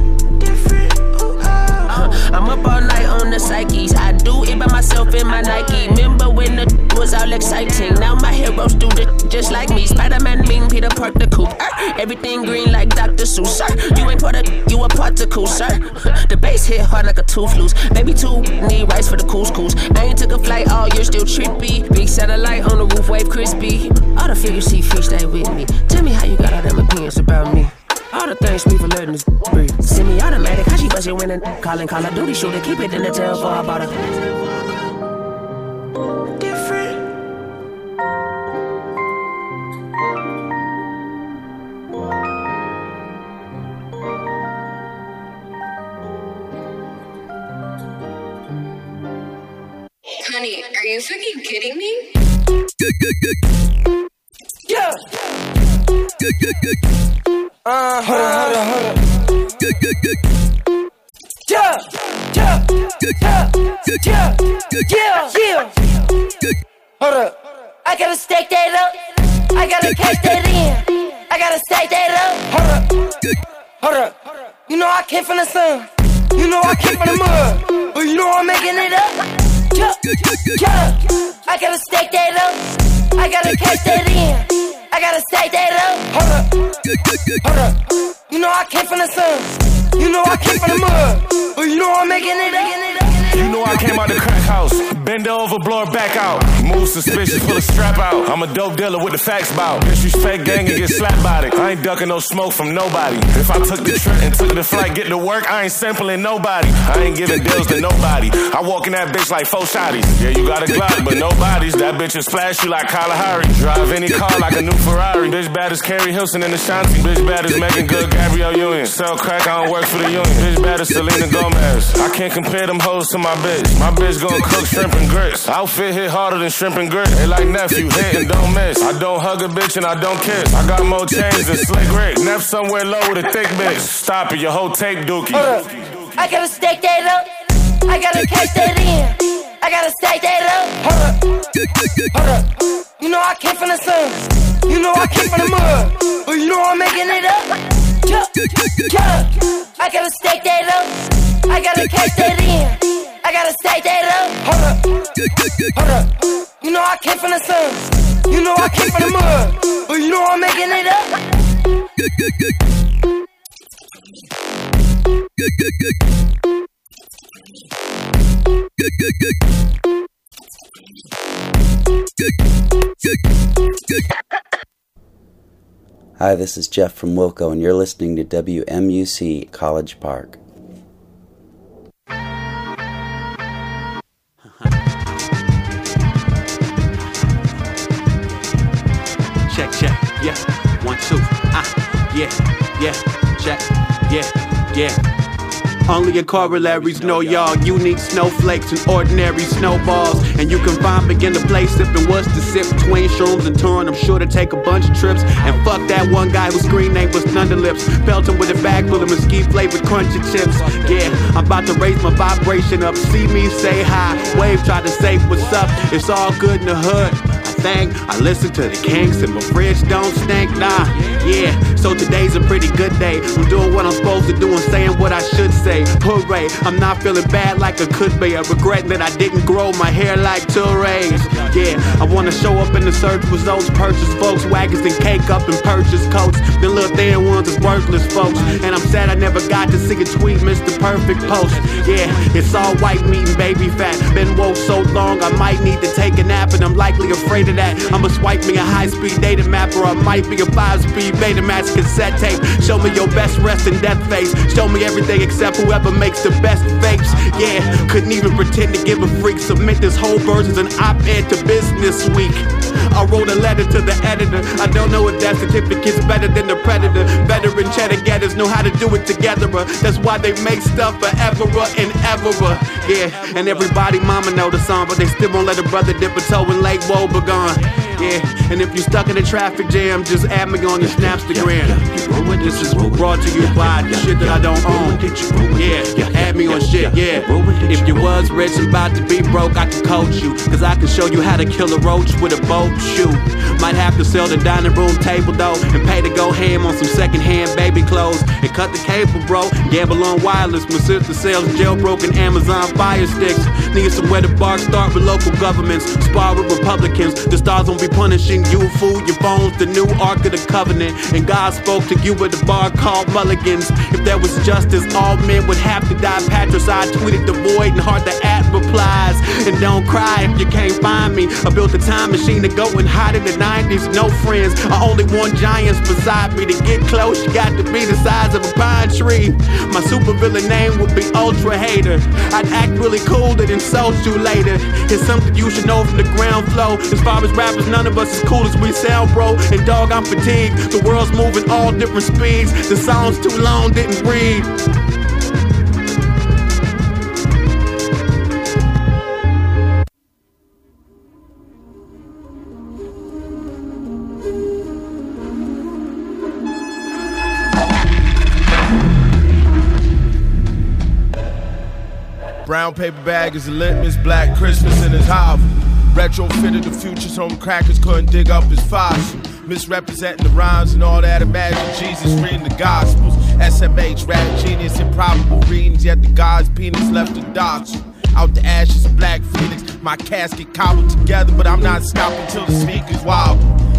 I'm up all night on the psyches. I do it by myself in my Nike. Remember when the was all exciting? Now my heroes do the just like me. Spider-Man, Ming, Peter Parker, Coupe. Er, everything green like Doctor Seuss. Sir, you ain't part of, you a particle, sir. The bass hit hard like a tooth loose. Baby, two need rice for the couscous. I ain't took a flight all year, still trippy. Big satellite on the roof, wave crispy. All the figures see fish, stay with me. Tell me how you got all them opinions about me. All the things me for letting this breathe. Semi-automatic, how she bust it when calling Call of Duty shooter. Keep it in the tail for I bought her. Different. Honey, are you fucking kidding me? Yeah. Uh, hold on, hold on, hold on. Yeah, yeah, yeah, yeah, yeah, yeah. Hold up. I gotta stack that up. I gotta cash that in. I gotta stack that up. Hold up, hold up. You know I came from the sun. You know I came from the mud. But you know I'm making it up. Yeah, yeah. I gotta stack that up. I gotta cash that in. I gotta stack that up. Hold up, hold up. You know I came from the sun. You know I came from the mud. But you know I'm making it up. You know I came out the crack house. Bend over, blow her back out. Move suspicious, pull a strap out. I'm a dope dealer with the facts bout. Disrespect gang and get slapped by it. I ain't ducking no smoke from nobody. If I took the trip and took the flight, get to work, I ain't sampling nobody. I ain't giving deals to nobody. I walk in that bitch like four shotties. Yeah, you got a Glock, but nobody's. That bitch will splash you like Kalahari. Drive any car like a new Ferrari. Bitch bad as Carrie Hilson in the Shanti. Bitch bad as Megan Good, Gabrielle Union. Sell crack, I don't work for the union. Bitch bad as Selena Gomez. I can't compare them hoes to my bitch. My bitch gon' cook shrimp and grits. Outfit hit harder than shrimp and grits. They like nephew, hit and don't miss. I don't hug a bitch and I don't kiss. I got more chains than Slick Rick. Neff somewhere low with a thick bitch. Stop it, your whole tape dookie. Hold up. I gotta stack that up. I gotta cash that in. I gotta stack that up. Hold up. Hold up. You know I came from the sun. You know I came from the mud. But you know I'm making it up. Yeah, yeah. I gotta stack that up. I gotta cash that in. I gotta stack that up. Hold up. Hold up. You know I came from the sun. You know I came from the mud. But you know I'm making it up. Hi, this is Jeff from Wilco, and you're listening to W M U C College Park. Check, check, yeah, one, two, ah, yeah, yeah, check, yeah, yeah. Only your corollaries know y'all unique snowflakes and ordinary snowballs. And you can find me in the place sipping what's to sip between shrooms and torn. I'm sure to take a bunch of trips. And fuck that one guy whose screen name was Thunderlips. Pelton with a bag full of mesquite flavored crunchy chips. Yeah, I'm about to raise my vibration up. See me, say hi. Wave, try to say what's up. It's all good in the hood. Thing. I listen to the Kinks and my fridge don't stink, nah, yeah, so today's a pretty good day. I'm doing what I'm supposed to do and saying what I should say. Hooray, I'm not feeling bad like I could be. I'm regretting that I didn't grow my hair like Tourette's. Yeah, I wanna show up in the search results, purchase Volkswagens and cake up and purchase coats. The little thin ones is worthless, folks. And I'm sad I never got to see a tweet, Mister Perfect post. Yeah, it's all white meat and baby fat. Been woke so long I might need to take a nap, and I'm likely afraid of that. I'ma swipe me a high-speed data map, or I might be a five-speed Betamax cassette tape. Show me your best rest and death face. Show me everything except whoever makes the best vapes. Yeah, couldn't even pretend to give a freak. Submit this whole verse as an op-ed to Business Week. I wrote a letter to the editor. I don't know if that certificate's better than the Predator. Veteran cheddar getters know how to do it together. That's why they make stuff forever and ever. Yeah, and everybody mama know the song, but they still won't let a brother dip a toe in Lake Wobegon. Yeah, and if you stuck in a traffic jam, just add me on your Snapstagram. This is brought to you by the shit that I don't own. Yeah, add me on shit, yeah. If you was rich and about to be broke, I can coach you. Cause I can show you how to kill a roach with a boat shoe. Might have to sell the dining room table though, and pay to go ham on some secondhand baby clothes. And cut the cable, bro, gamble on wireless. My sister sells jailbroken Amazon Fire Sticks. Need somewhere to bark, start with local governments. Spar with Republicans, the stars won't be punishing you. Fool your phones, the new Ark of the Covenant. And God spoke to you at a bar called Mulligan's. If there was justice, all men would have to die. Patricide tweeted the void and hard to add replies. And don't cry if you can't find me. I built a time machine to go and hide in the nineties. No friends, I only want giants beside me. To get close, you got to be the size of a pine tree. My supervillain name would be Ultra Hater. I'd act really cool and insult you later. It's something you should know from the ground floor. As far as rappers, none of us as cool as we sound, bro. And dog, I'm fatigued. The world's moving all different speeds. The song's too long, didn't read. Brown paper bag is a litmus, black Christmas in his hovel. Retrofitted the future so them crackers couldn't dig up his fossil. Misrepresenting the rhymes and all that. Imagine Jesus reading the Gospels. S M H, rap genius, improbable readings, yet the God's penis left the doctrine. Out the ashes of Black Phoenix, my casket cobbled together, but I'm not stopping till the speakers wobble.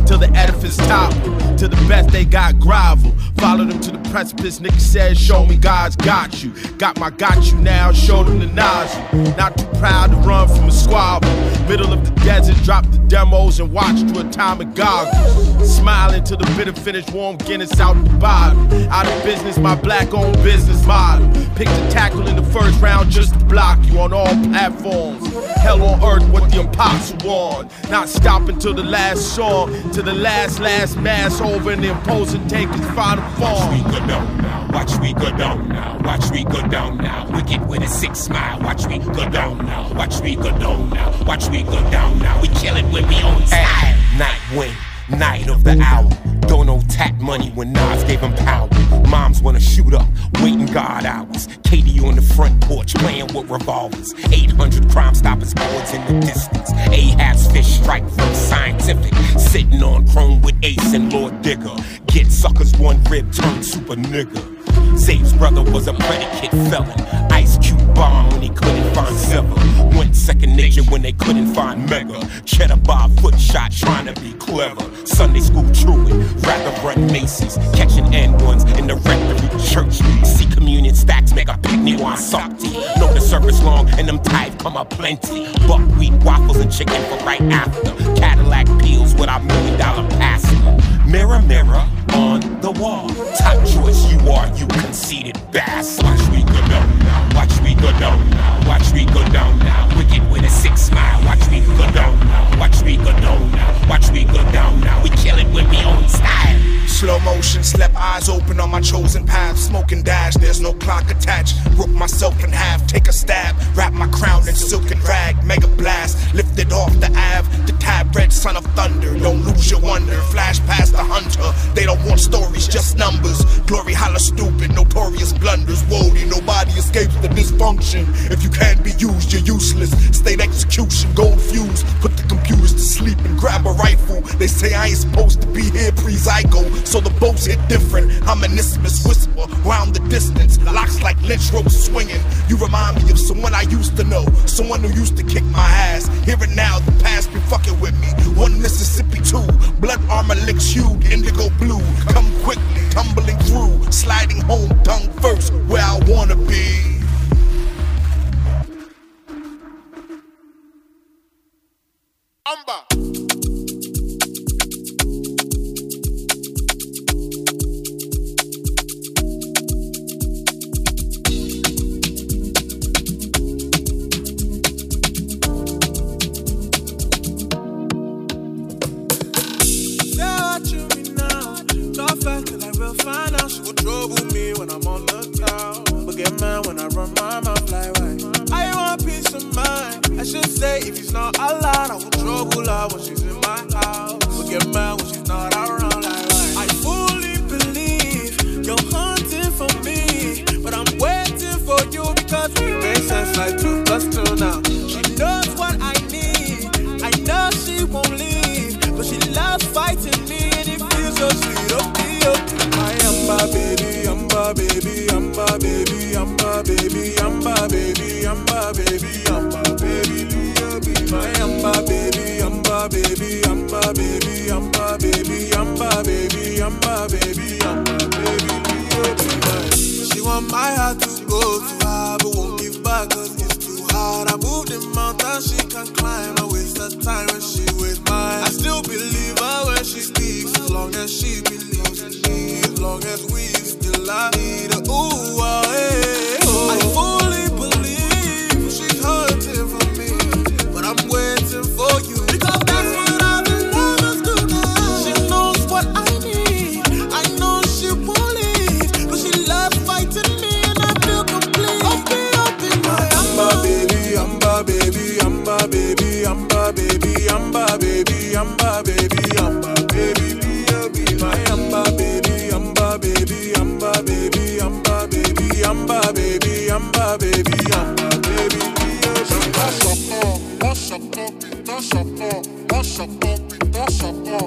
till the edifice topple. To the best they got grovel. Followed them to the precipice, nigga said, show me God's got you. Got my got you now, showed them the nozzle. Not too proud to run from a squabble. Middle of the desert, dropped the demos and watched through atomic goggles. Smiling till the bitter finish, warm Guinness out the bottle. Out of business, my black-owned business model. Picked a tackle in the first round just to block you on all platforms. Hell on earth, what the apostle warned. Not stopping till the last song, till the last, last mass over and the imposing take his final form. Watch we go down now, watch we go down now, watch we go down now. Wicked with a six smile, watch we go down now, watch we go down now, watch we go down now. We kill it when we own style. Night win, night of the hour. Don't know tat money when Nas gave him power. Moms wanna shoot up, waiting God hours. Katie on the front porch playing with revolvers. eight hundred Crime Stoppers boards in the distance. Ahab's fish strike from Scientific. Sitting on chrome with Ace and Lord Digger. Get suckers one rib turned super nigga. Zabe's brother was a predicate felon. Ice Cube bomb when he couldn't find Silver. Went second nature when they couldn't find Mega. Cheddar bar foot shot trying to be clever. Sunday school truant, rather run Macy's. Catching end ones in the rectory church. See communion stacks make a picnic while salty. Know the service long and them tithe come up plenty. Buckwheat waffles and chicken for right after. Cadillac peels with our million dollar pasta. Mirror, mirror on the wall. Top choice you are, you conceited bastard. Watch we go down now, watch we go down now, watch we go down now. Wicked with a six smile, watch we go down now, watch we go down now, watch we go down now. We kill it when we own style. Slow motion, slept eyes open on my chosen path. Smoking dash, there's no clock attached. Broke myself in half, take a stab. Wrap my crown in silken rag, mega blast. Lifted off the Ave, the tab red son of thunder. Don't lose your wonder, flash past the hunter. They don't want stories, just numbers. Glory holla stupid, notorious blunders. Wody, nobody escapes the dysfunction. If you can't be used, you're useless. State execution, gold fuse. Put the computers to sleep and grab a rifle. They say I ain't supposed to be here pre-zygo. So the boats hit different. I'm an isthmus whisper round the distance. Locks like lynch ropes swinging. You remind me of someone I used to know. Someone who used to kick my ass. Here and now, the past be fucking with me. One Mississippi, two. Blood armor licks hued, indigo blue. Come quickly, tumbling through. Sliding home, tongue first, where I wanna be. Umba. Find out she will trouble me when I'm on the town. But get mad when I run my mouth like why? I want peace of mind. I should say if he's not allowed, I will trouble her when she's in my house. But get mad when she's not around like why? I fully believe you're hunting for me, but I'm waiting for you because we make sense like two plus two now. She knows what I need. I know she won't leave, but she loves fighting me and it feels so sweet. Okay, okay. Yamba baby, yamba baby, yamba baby, yamba baby, yamba baby, yamba baby, yamba baby, Leo be my yamba baby, yamba baby, yamba baby, yamba baby, yamba baby, yamba baby, yamba baby, Leo be mine. She want my heart to go to her, but won't give back 'cause it's too hard. I moved the mountain she can climb. I waste her time when she with mine. I still believe her when she speaks, as long as she believes in me. As long as we still I need her, ooh, oh, hey, oh. I fully believe she's hurting for me, but I'm waiting for you. Because that's what other lovers do now. She knows what I need. I know she won't leave, but she loves fighting me and I feel complete. Okay, okay, my Yamba baby, Yamba baby, Yamba baby, Yamba baby, Yamba baby, Yamba baby, Yamba baby, Leo be my Yamba baby. Yamba baby, yamba baby, yamba baby, yamba baby, yamba baby, yamba baby, Leo.